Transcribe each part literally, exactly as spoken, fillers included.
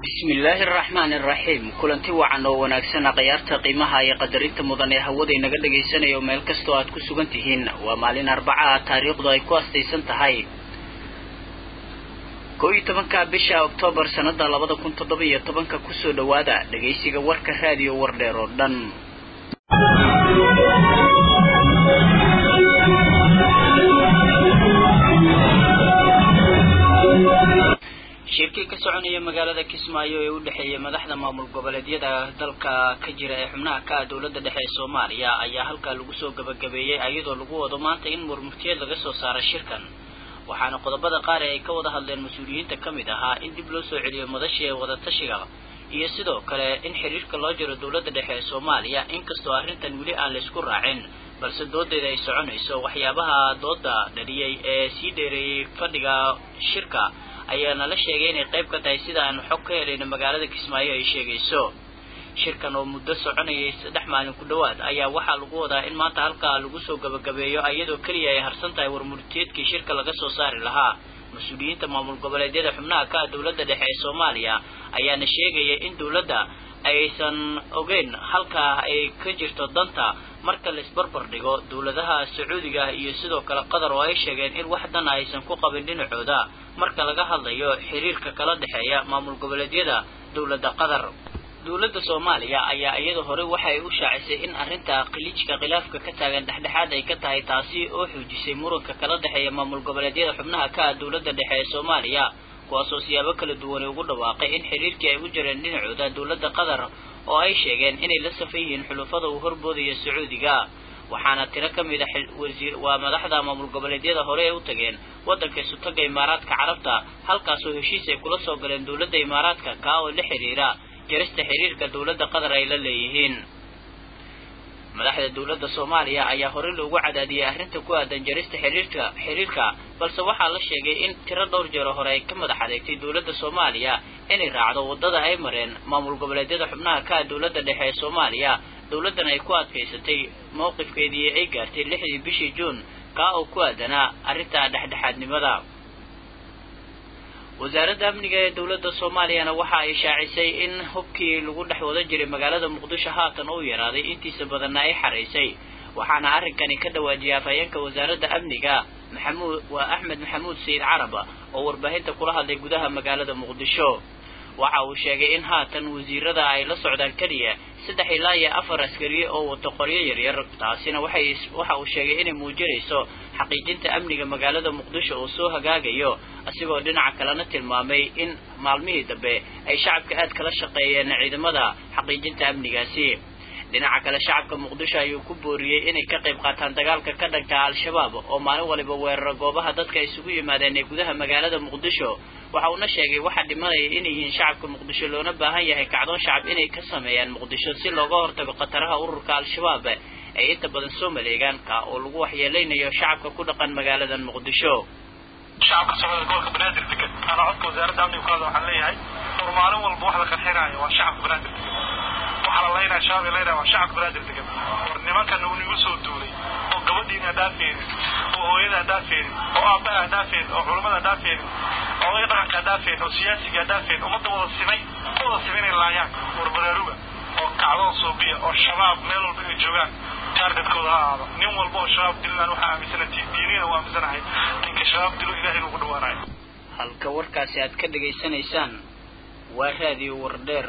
بسم الله الرحمن الرحيم كلنتي وعنا وناكسنا قيارتا قيمها يا قدرت مدن هودا inaga dhageysanayo meel kasto aad ku sugan tihiin waa maalin arbaca taariikhdu ay ku astaysan tahay kow iyo tobanka bisha Oktoobar sanada laba kun iyo toddoba iyo toban ku soo dhawaada dhageysiga warka raadiyo wardheer oo dhan shirkii ka soconaya magaalada Kismaayo ee u dhaxeeyay madaxda maamul goboleedyada dalka ka jira ee xubnaha ka dawladda dhexe ee Soomaaliya ayaa halka lagu soo gabagabeeyay ayadoo lagu wado maanta in murmurtiyeed laga soo saaro shirkan waxaana qodobada qaar ay ka wada hadleen mas'uuliyiinta kamid ahaa in dib loo soo celiyo madashii wada tashiga iyo sidoo kale in xiriirka loo jiro dawladda dhexe ee Soomaaliya inkastoo arrintan wali aan la isku raacin balse doodeeda ay soconayso waxyaabaha dooda dhaliyay ee si dheereeyay fadhiga shirka ayaana la sheegay inay qayb ka tahay sida aan xog ka helayno magaalada Kismaayo ay sheegayso shirkan oo muddo soconayay saddex maalin ku dhawaad ayaa waxa lagu wadaa in maanta halka lagu soo gabagabeeyo ayadoo kaliya ay harsan tahay warmurtiyeedkii shirka laga soo saari lahaa mas'uuliyiinta maamul goboleedyada xubnaha ka dawladda dhexe ee Soomaaliya ayaana sheegay in dawladda aysan ogeyn halka ay ka jirto danta marka la isbarbar dhigo dawladaha Sacuudiga iyo sidoo kale Qatar oo ay sheegeen in wax dan aysan ku qabin dhinacooda marka laga hadlayo xiriirka kala dhaxeeya maamul goboleedyada dawladda Qatar dawladda Soomaaliya ayaa iyada hore waxay u shaacisay in arrinta qiliijka khilaafka ka taagan dhexdhexaad ay ka tahay taasi oo xoojisay muranka kala dhaxeeya maamul goboleedyada xubnaha ka dawladda dhexe ee Soomaaliya kuwaasoo siyaabo kala duwan ugu dhawaaqay in xiriirkii ay u jireen dhinacooda dawladda Qatar oo ay sheegeen inay la safayeen xulufada u horboodaya Sacuudiga waxaana tiro kamid ah wasiir waa madaxda maamul goboleedyada hore ee u tageen wadanka Sultanka Imaaraadka Carabta halkaas oo heshiis ay kula soo galeen dawladda Imaaraadka ka oo la xiriira jarista xiriirka dawladda Qatar ay la leeyihiin madaxda dawladda Soomaaliya ayaa hore loogu cadaadiyay arrinta ku aadan jarista xiriirka xiriirka balse waxaa la sheegay in tiro dhowr jeer hore ay ka madax adeegtay dawladda Soomaaliya inay raacdo wadada ay mareen maamul goboleedyada xubnaha ka dawladda dhexe ee Soomaaliya dawladdan ay ku adkaysatay mowqifkeedii ay gaartay lixdii bishii Juun ka oo ku aadana arrinta dhexdhexaadnimada wasaaradda amniga ee dawladda Soomaaliya waxa ay shaacisay in hubkii lagu dhaxwada jiray magaalada Muqdisho haatan uu yaraaday intiisa badan ay xareysay waxaana arrinkani ka dhawaajiyay afayeenka wasaaradda amniga Maxamuud waa Axmed Maxamuud Said Carab oo warbaahinta kula hadlay gudaha magaalada Muqdisho waxa uu sheegay in haatan wasiirada ay la socdaan kaliya saddex ilaa iyo afar askari oo wato qoryo yar yar taasina waxay waxa uu sheegay inay muujinayso xaqiijinta amniga magaalada Muqdisho oo soo hagaagayo asigoo dhinaca kalena tilmaamay in maalmihii dambe ay shacabka aad kala shaqeeyeen ciidamada xaqiijinta amnigaasi dhinaca kale shacabka Muqdisho ayuu ku booriyay inay ka qayb qaataan dagaalka ka dhanka al-shabaab oo maalin waliba weerar goobaha dadka isugu yimaadeen ee gudaha magaalada Muqdisho waxa uu sheegay waxa dhimanaya inay yihiin shacabka Muqdisho loona baahan yahay kacdoon shacab inay ka sameeyaan Muqdisho si looga hortago qataraha ururka al-shabaab ay inta badan soo maleegaan ka oo lagu waxyeeleynayo shacabka ku dhaqan magaalada Muqdisho shacabka Soomaaliya gobolka Banaadir degan ana codka wasaaradda amniga ku hadla waxaan leeyahay maalin walba wax la qarxinayo waa shacabka Banaadir waxa la leeyahay shacabka leeyahay waa shacabka Banaadir degan war nimankan uu nigu soo duulay oo gabadhiina dhaafeen oo hooyada dhaafeen oo aabaha dhaafeen oo culimada dhaafeen oo ay dhaqanka dhaafeen oo siyaasiga dhaafeen ummadda wada simay wada simay laayaan war baraaruga oo kacdo Soobiya oo shabaab meel walba ay joogaan targetkooda aado nin walba oo shabaab dilaan waxa aaminsanay diiniina waa aaminsanay ninka shabaab dilo Ilaahay ugu dhawaanayo halka warkaasi aad ka dhageysanaysaan waa raadiyo wardheer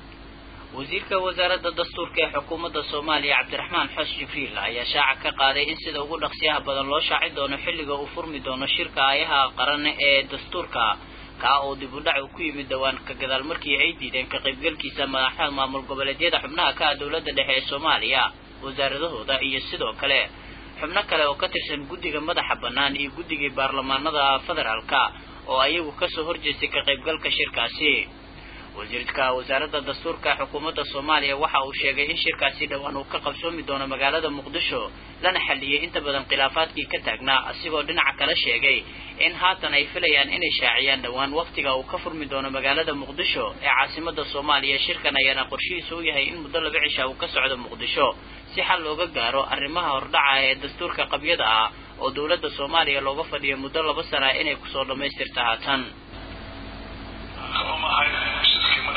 wasiirka wasaaradda dastuurka ee xukuumadda Soomaaliya Cabdiraxmaan Xus Jibriil ayaa shaaca ka qaaday in sida ugu dhaqsiyaha badan loo shaaci doono xilliga uu furmi doono shirka ayaha qaran ee dastuurka ka oo dib u dhac ku yimid dawaan ka gadaal markii ay diideen ka qaybgalkiisa madaxda maamul goboleedyada xubnaha ka dawladda dhexe ee Soomaaliya wasaaradahooda iyo sidoo kale xubno kale oo ka tirsan guddiga madaxa bannaan iyo guddiga baarlamaanada federaalka oo ayagu ka soo horjeestay ka qaybgalka shirkaasi wasiirka wasaaradda dastuurka xukuumadda Soomaaliya waxa uu sheegay in shirkaasi dhawaan uu ka qabsoomi doono magaalada Muqdisho lana xaliyay inta badan khilaafaadkii ka taagnaa asigoo dhinaca kale sheegay in haatan ay filayaan inay shaaciyaan dhawaan waqtiga uu ka furmi doono magaalada Muqdisho ee caasimadda Soomaaliya shirkan ayaana qorshihiisu yahay in muddo laba cisho uu ka socdo Muqdisho si xal looga gaaro arrimaha hordhaca ee dastuurka qabyada ah oo dawladda Soomaaliya looga fadhiyo muddo laba sano inay ku soo dhameystirto haatan وما هاي الشركة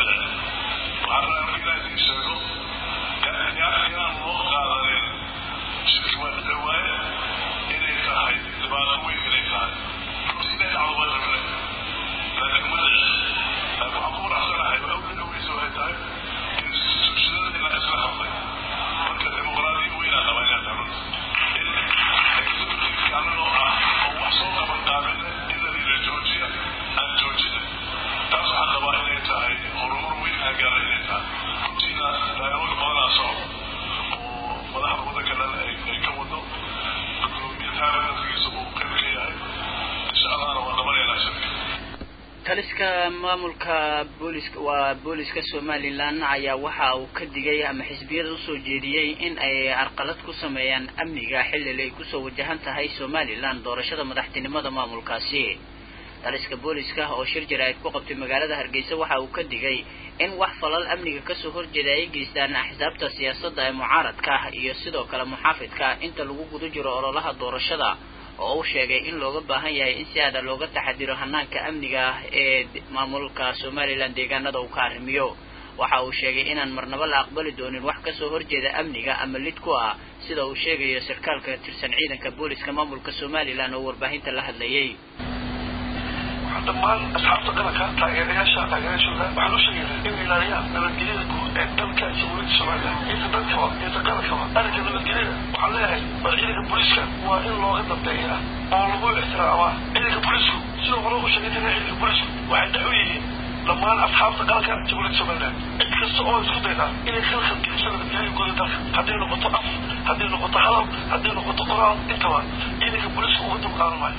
maamulka booliska waa booliska Somaliland ayaa waxa uu ka digay ama xisbiyada u soo jeediyay in ay arqalad ku sameeyaan amniga xilli ay ku soo wajahan tahay Somaliland doorashada madaxtinimada maamulkaasi. taliska booliska oo shir jaraa'id ku qabtay magaalada Hargeysa waxa uu ka digay in wax falal amniga ka soo horjeeda ay geystaan axsaabta siyaasadda ee mucaaradka iyo sidoo kale muxaafidka inta lagu guda jiro ololaha doorashada oo uu sheegay in looga baahan yahay in si aad looga taxadiro hanaanka amniga ee maamulka Somaliland deegaanada uu ka arrimiyo. waxa uu sheegay inaan marnaba la aqbali doonin wax ka soo horjeeda amniga ama lid ku ah sida uu sheegayo sarkaalka tirsan ciidanka booliska maamulka Somaliland oo warbaahinta la hadlayay. dhammaan asxaabta qaranka taageerayaasha taageerayaasha waxaa loo sheegay in ilaaliyaha nabadgelyada guud ee dalka jamhuuriyadda Soomaaliya inta dadka inta qaranka arrinka nabadgelyada waxaa leeyahay ciidanka booliska waa in looga dambeeyaa oo lagu ixtiraamaa. ciidanka boolisku sidoo hore u sheegay in ciidanka boolisku waxay dhex u yihiin dhammaan asxaabta qaranka jamhuuriyadda Soomaaliya cid kasta oo isku dayda inay khalkhal geliso nabadgelyada guud ee dalka hadday noqoto af hadday noqoto hadal hadday noqoto qoraal intaba ciidanka boolisku uga dulqaadan maayo.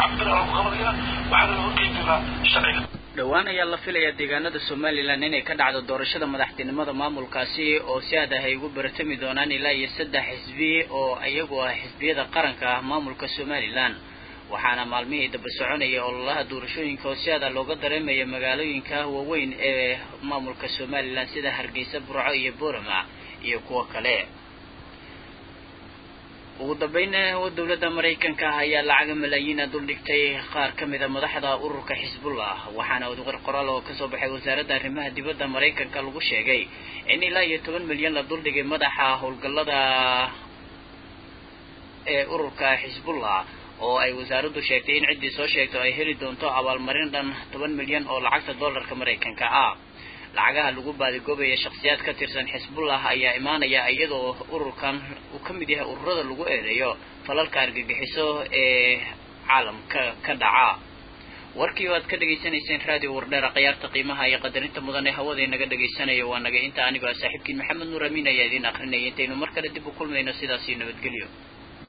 dhawaan ayaa la filayaa deegaanada Somaliland inay ka dhacdo doorashada madaxtinimada maamulkaasi oo si aad ah ay ugu baratami doonaan ilaa iyo saddex xisbi oo ayagu ah xisbiyada qaranka maamulka Somaliland. waxaana maalmihii daba soconaya ololaha doorashooyinka oo si aad ah looga dareemayo magaalooyinka waaweyn ee maamulka Somaliland sida Hargeysa, Burco iyo Boorama iyo kuwa kale. ugu dambeynna dawladda Mareykanka ayaa lacag malaayiin dul dhigtay qaar ka mid ah madaxda ururka Xisbullah waxaana uu qoraal oo ka soo baxay wasaaradda arrimaha dibadda Mareykanka lagu sheegay in ilaa iyo toban milyan la dul dhigay madaxa howlgallada ee ururka Xisbullah oo ay wasaaraddu sheegtay in cidii soo sheegto ay heli doonto abaalmarin dhan toban milyan oo lacagta dollarka Mareykanka ah. lacagaha lagu baadigoobayo shakhsiyaad ka tirsan Xisbullah ayaa imaanaya iyadoo ururkan uu ka mid yahay ururada lagu eedeeyo falalka argagixiso ee caalamka ka dhaca. warkii waad ka dhageysanayseen radio Wardheer qiyaarta qiimaha iyo qadarinta mudan ee hawada inaga dhageysanayo waa naga inta aniga saaxiibkiin Maxamed Nuur Amiin ayaa idin akhrinayay intaynu mar kale dib u kulmayno sidaas iyo nabadgelyo.